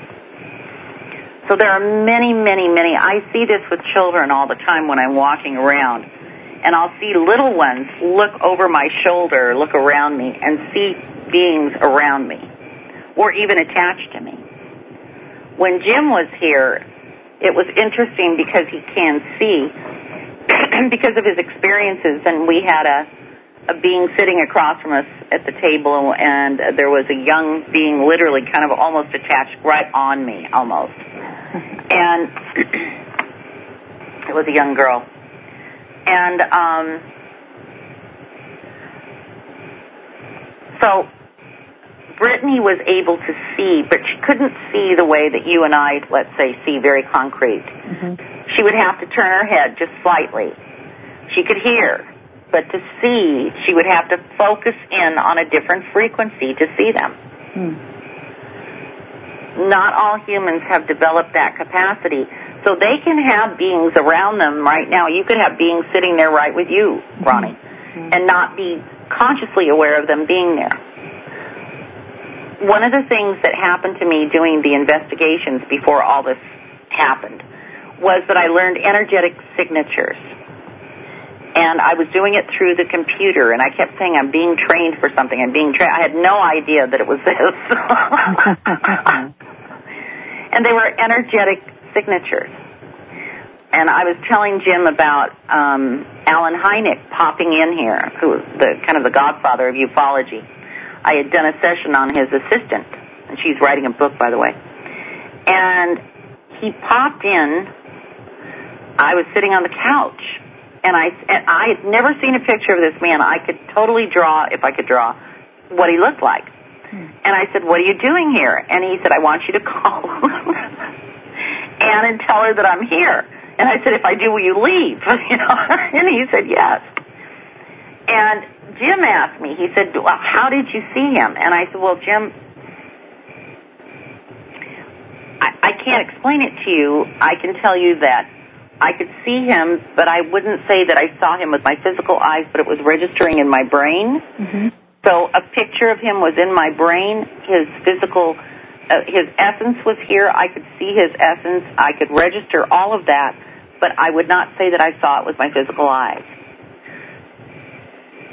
So there are many, many, many, I see this with children all the time when I'm walking around, and I'll see little ones look over my shoulder, look around me, and see beings around me, or even attached to me. When Jim was here, it was interesting because he can see, because of his experiences, and we had a, a being sitting across from us at the table, and there was a young being literally kind of almost attached right on me, almost. And it was a young girl. And um, so Brittany was able to see, but she couldn't see the way that you and I, let's say, see very concrete. Mm-hmm. She would have to turn her head just slightly. She could hear, but to see, she would have to focus in on a different frequency to see them. Mm. Not all humans have developed that capacity. So they can have beings around them right now. You could have beings sitting there right with you, Ronnie, mm-hmm. and not be consciously aware of them being there. One of the things that happened to me doing the investigations before all this happened was that I learned energetic signatures. And I was doing it through the computer, and I kept saying, I'm being trained for something, I'm being trained. I had no idea that it was this. And they were energetic signatures. And I was telling Jim about um, Alan Hynek popping in here, who was the kind of the godfather of ufology. I had done a session on his assistant, and she's writing a book, by the way. And he popped in. I was sitting on the couch. And I, and I had never seen a picture of this man. I could totally draw, if I could draw, what he looked like. Hmm. And I said, what are you doing here? And he said, I want you to call Anne and tell her that I'm here. And I said, if I do, will you leave? You know? And he said, yes. And Jim asked me, he said, well, how did you see him? And I said, well, Jim, I, I can't explain it to you. I can tell you that I could see him, but I wouldn't say that I saw him with my physical eyes, but it was registering in my brain. Mm-hmm. So a picture of him was in my brain. His physical, uh, his essence was here. I could see his essence. I could register all of that, but I would not say that I saw it with my physical eyes.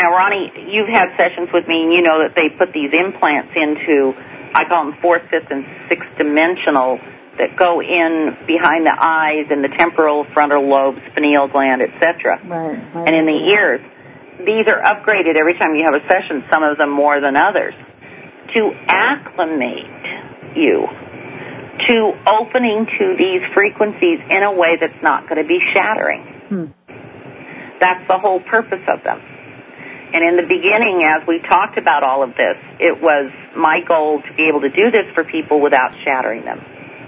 Now, Ronnie, you've had sessions with me, and you know that they put these implants into, I call them fourth, fifth, and sixth dimensional, that go in behind the eyes and the temporal, frontal lobes, pineal gland, et cetera, right, right. and in the ears. These are upgraded every time you have a session, some of them more than others, to acclimate you to opening to these frequencies in a way that's not going to be shattering. Hmm. That's the whole purpose of them. And in the beginning, as we talked about all of this, it was my goal to be able to do this for people without shattering them.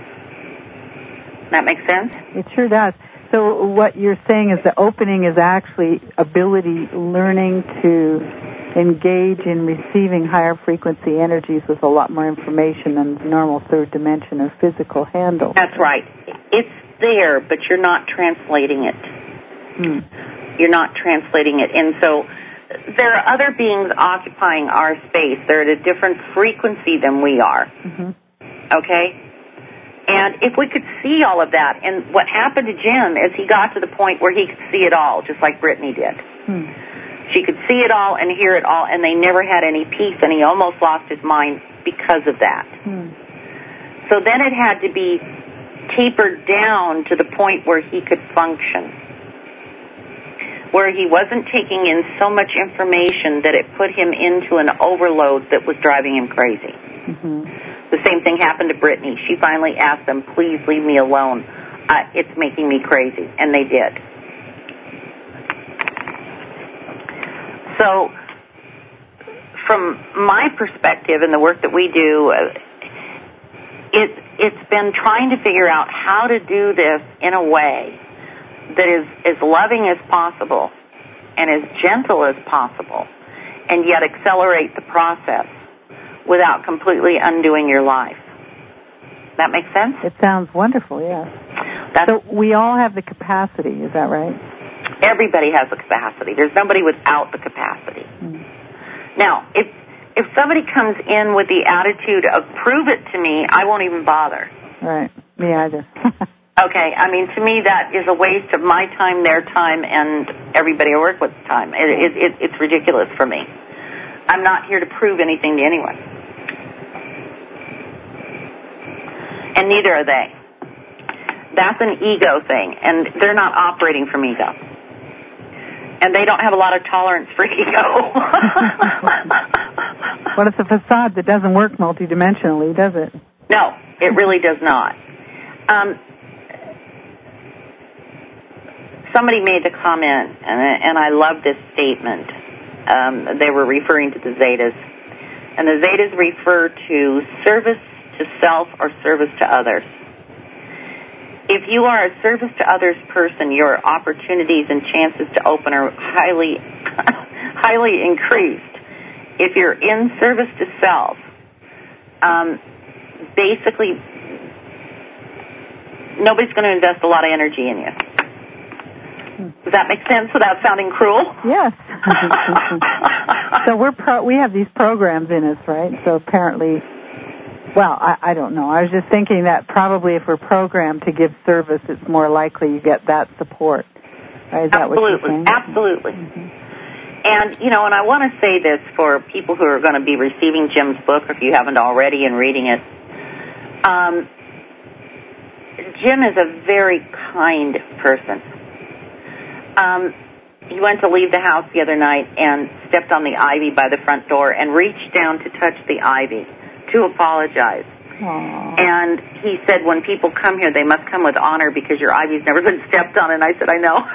That makes sense? It sure does. So what you're saying is the opening is actually ability, learning to engage in receiving higher frequency energies with a lot more information than the normal third dimension or physical handle. That's right. It's there, but you're not translating it. Hmm. You're not translating it. And so there are other beings occupying our space. They're at a different frequency than we are. Mm-hmm. Okay? And if we could see all of that, and what happened to Jim is he got to the point where he could see it all, just like Brittany did. Hmm. She could see it all and hear it all, and they never had any peace, and he almost lost his mind because of that. Hmm. So then it had to be tapered down to the point where he could function, where he wasn't taking in so much information that it put him into an overload that was driving him crazy. Mm-hmm. The same thing happened to Brittany. She finally asked them, please leave me alone. Uh, it's making me crazy. And they did. So from my perspective and the work that we do, uh, it, it's been trying to figure out how to do this in a way that is as loving as possible and as gentle as possible, and yet accelerate the process without completely undoing your life. That makes sense? It sounds wonderful, yes. That's, so we all have the capacity, is that right? Everybody has the capacity. There's nobody without the capacity. Mm. Now, if if somebody comes in with the attitude of prove it to me, I won't even bother. Right. Me either. Okay. I mean, to me, that is a waste of my time, their time, and everybody I work with's time. It, it, it, it's ridiculous for me. I'm not here to prove anything to anyone. And neither are they. That's an ego thing, and they're not operating from ego. And they don't have a lot of tolerance for ego. Well, it's a facade that doesn't work multidimensionally, does it? No, it really does not. Um, somebody made the comment, and, and I love this statement. Um, they were referring to the Zetas. And the Zetas refer to service to self or service to others. If you are a service to others person, your opportunities and chances to open are highly, highly increased. If you're in service to self, um, basically, nobody's going to invest a lot of energy in you. Does that make sense without sounding cruel? Yes. So we're pro- we have these programs in us, right? So apparently, well, I, I don't know. I was just thinking that probably if we're programmed to give service, it's more likely you get that support. Right? Is that Absolutely. what you're saying? Absolutely. Mm-hmm. And, you know, and I want to say this for people who are going to be receiving Jim's book, if you haven't already, and reading it. Um, Jim is a very kind person. Um, he went to leave the house the other night and stepped on the ivy by the front door and reached down to touch the ivy to apologize. Aww. And he said, when people come here, they must come with honor because your ivy's never been stepped on. And I said, I know.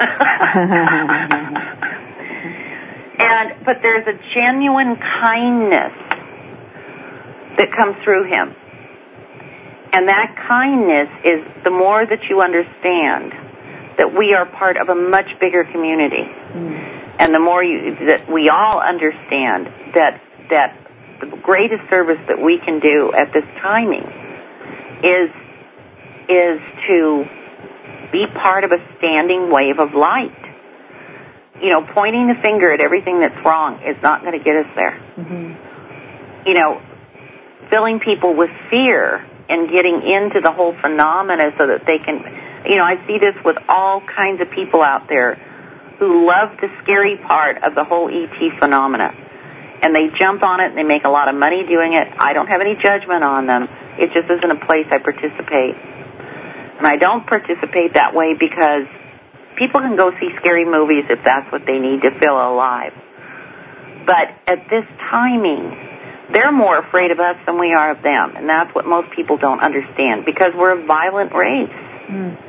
And but there's a genuine kindness that comes through him. And that kindness is the more that you understand that we are part of a much bigger community. Mm. And the more you that we all understand that that the greatest service that we can do at this timing is is to be part of a standing wave of light. You know, pointing the finger at everything that's wrong is not going to get us there. Mm-hmm. You know, filling people with fear and getting into the whole phenomena so that they can, you know, I see this with all kinds of people out there who love the scary part of the whole E T phenomena. And they jump on it and they make a lot of money doing it. I don't have any judgment on them. It just isn't a place I participate. And I don't participate that way because people can go see scary movies if that's what they need to feel alive. But at this timing, they're more afraid of us than we are of them. And that's what most people don't understand because we're a violent race. Mm.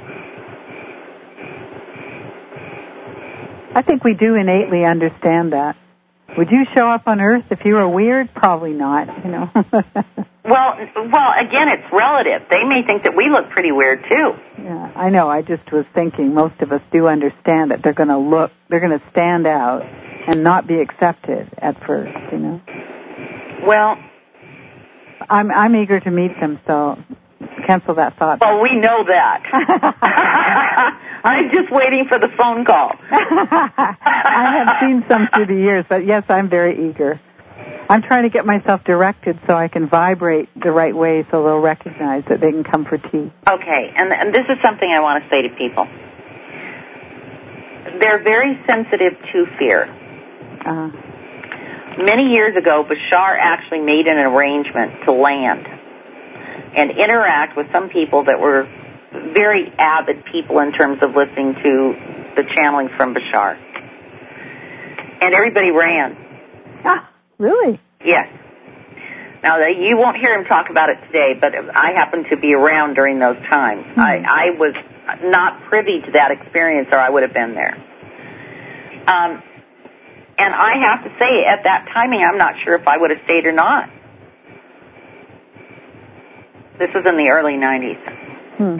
I think we do innately understand that. Would you show up on Earth if you were weird? Probably not, you know. well, well, again, it's relative. They may think that we look pretty weird, too. Yeah, I know. I just was thinking most of us do understand that they're going to look, they're going to stand out and not be accepted at first, you know. Well, I'm I'm eager to meet them, so cancel that thought. Well, we know that. I'm just waiting for the phone call. I have seen some through the years, but yes, I'm very eager. I'm trying to get myself directed so I can vibrate the right way so they'll recognize that they can come for tea. Okay, and, and this is something I want to say to people. They're very sensitive to fear. Uh-huh. Many years ago, Bashar actually made an arrangement to land and interact with some people that were very avid people in terms of listening to the channeling from Bashar. And everybody ran. Ah, really? Yes. Now, you won't hear him talk about it today, but I happened to be around during those times. Mm-hmm. I, I was not privy to that experience, or I would have been there. Um, and I have to say, at that timing, I'm not sure if I would have stayed or not. This was in the early nineties. Hmm.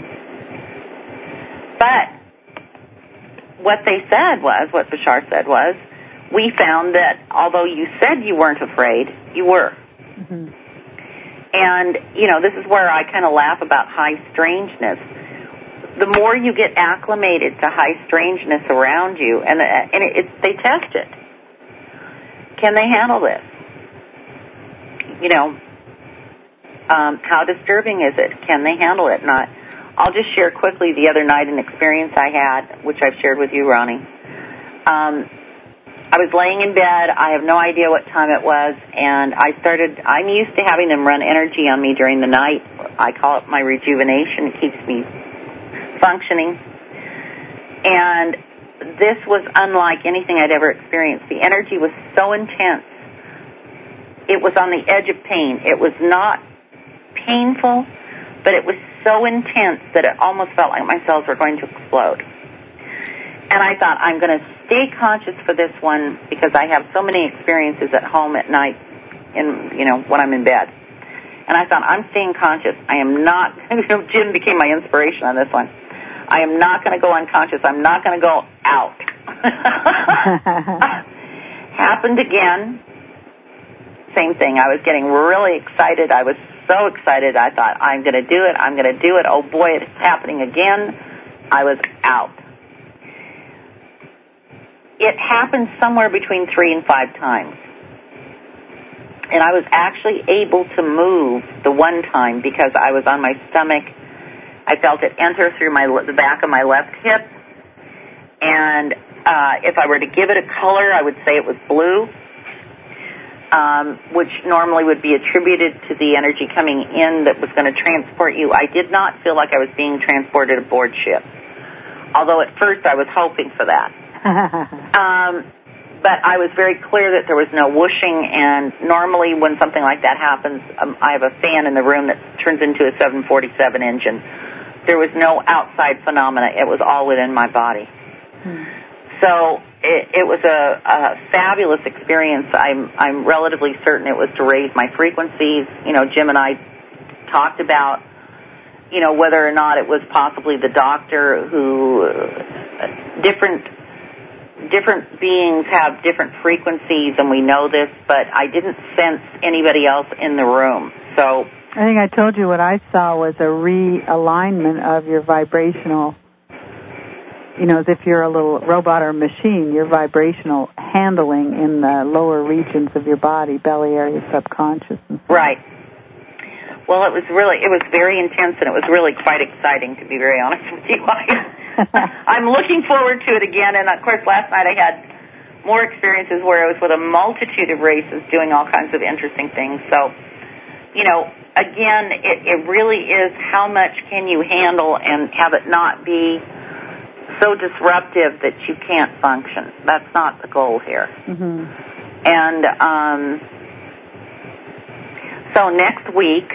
But what they said was, what Bashar said was, we found that although you said you weren't afraid, you were. Mm-hmm. And, you know, this is where I kind of laugh about high strangeness. The more you get acclimated to high strangeness around you, and, and it, it, they test it. Can they handle this? You know, um, how disturbing is it? Can they handle it? Not. I'll just share quickly the other night an experience I had, which I've shared with you, Ronnie. Um, I was laying in bed. I have no idea what time it was, and I started, I'm used to having them run energy on me during the night. I call it my rejuvenation. It keeps me functioning. And this was unlike anything I'd ever experienced. The energy was so intense. It was on the edge of pain. It was not painful, but it was so intense that it almost felt like my cells were going to explode. And I thought, I'm going to stay conscious for this one because I have so many experiences at home at night, in you know, when I'm in bed. And I thought, I'm staying conscious. I am not, Jim became my inspiration on this one. I am not going to go unconscious. I'm not going to go out. Happened again. Same thing. I was getting really excited. I was so excited. I thought, I'm going to do it. I'm going to do it. Oh, boy, it's happening again. I was out. It happened somewhere between three and five times. And I was actually able to move the one time because I was on my stomach. I felt it enter through my the back of my left hip. And uh, if I were to give it a color, I would say it was blue, um, which normally would be attributed to the energy coming in that was going to transport you. I did not feel like I was being transported aboard ship, although at first I was hoping for that. um, but I was very clear that there was no whooshing, and normally when something like that happens, um, I have a fan in the room that turns into a seven forty-seven engine. There was no outside phenomena. It was all within my body. Hmm. So it, it was a, a fabulous experience. I'm, I'm relatively certain it was to raise my frequencies. You know, Jim and I talked about, you know, whether or not it was possibly the doctor who uh, different different beings have different frequencies, and we know this, but I didn't sense anybody else in the room. So I think I told you what I saw was a realignment of your vibrational, you know, as if you're a little robot or machine, your vibrational handling in the lower regions of your body, belly area, subconscious. And so right. Well, it was really, it was very intense, and it was really quite exciting, to be very honest with you. I'm looking forward to it again. And, of course, last night I had more experiences where I was with a multitude of races doing all kinds of interesting things. So, you know, again, it, it really is how much can you handle and have it not be so disruptive that you can't function. That's not the goal here. Mm-hmm. And um, so next week,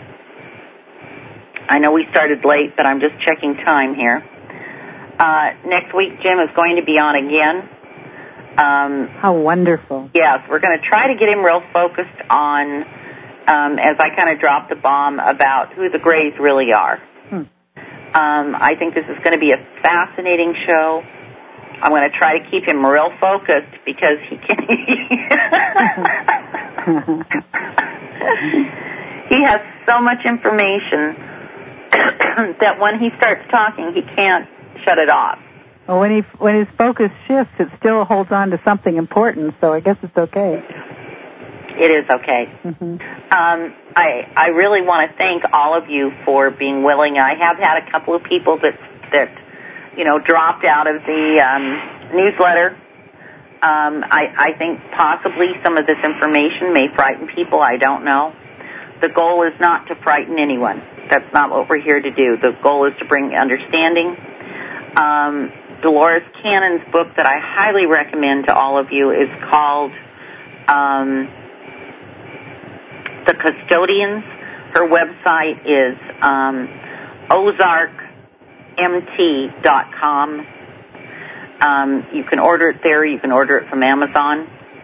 I know we started late, but I'm just checking time here. Uh, next week, Jim is going to be on again. Um, How wonderful. Yes, we're going to try to get him real focused on, um, as I kind of dropped the bomb, about who the Greys really are. Hmm. Um, I think this is going to be a fascinating show. I'm going to try to keep him real focused because he can. He has so much information that when he starts talking, he can't shut it off. Well, when he when his focus shifts, it still holds on to something important. So I guess it's okay. It is okay. Mm-hmm. Um, I I really want to thank all of you for being willing. I have had a couple of people that that you know dropped out of the um, newsletter. Um, I I think possibly some of this information may frighten people. I don't know. The goal is not to frighten anyone. That's not what we're here to do. The goal is to bring understanding. Um, Dolores Cannon's book that I highly recommend to all of you is called um, The Custodians. Her website is um, ozark m t dot com. Um, you can order it there. You can order it from Amazon.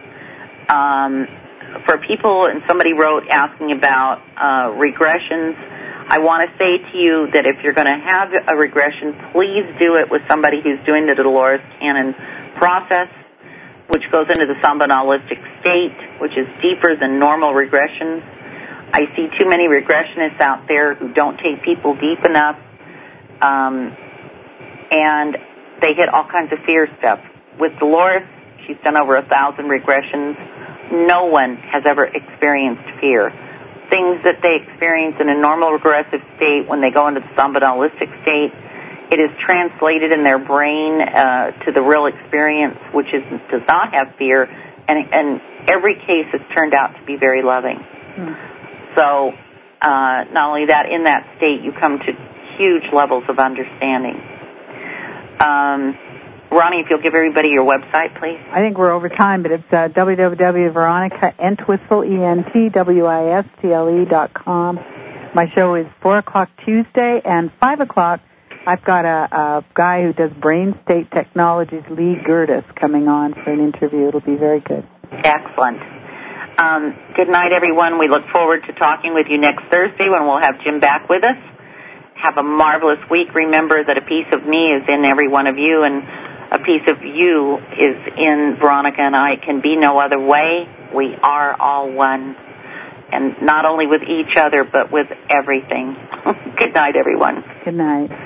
Um, for people, and somebody wrote asking about uh, regressions, I want to say to you that if you're going to have a regression, please do it with somebody who's doing the Dolores Cannon process, which goes into the somnambulistic state, which is deeper than normal regressions. I see too many regressionists out there who don't take people deep enough, um, and they hit all kinds of fear stuff. With Dolores, she's done over a thousand regressions. No one has ever experienced fear. Things that they experience in a normal regressive state, when they go into the somnambulistic state, it is translated in their brain uh, to the real experience, which is, does not have fear, and, and every case has turned out to be very loving. Hmm. So uh, not only that, in that state you come to huge levels of understanding. Um, Ronnie, if you'll give everybody your website, please. I think we're over time, but it's uh, w w w dot veronica entwistle, E N T W I S T L E dot com. My show is four o'clock Tuesday, and five o'clock I've got a, a guy who does brain state technologies, Lee Gertis, coming on for an interview. It'll be very good. Excellent. Um, good night, everyone. We look forward to talking with you next Thursday when we'll have Jim back with us. Have a marvelous week. Remember that a piece of me is in every one of you, and a piece of you is in Veronica and I. It can be no other way. We are all one, and not only with each other, but with everything. Good night, everyone. Good night.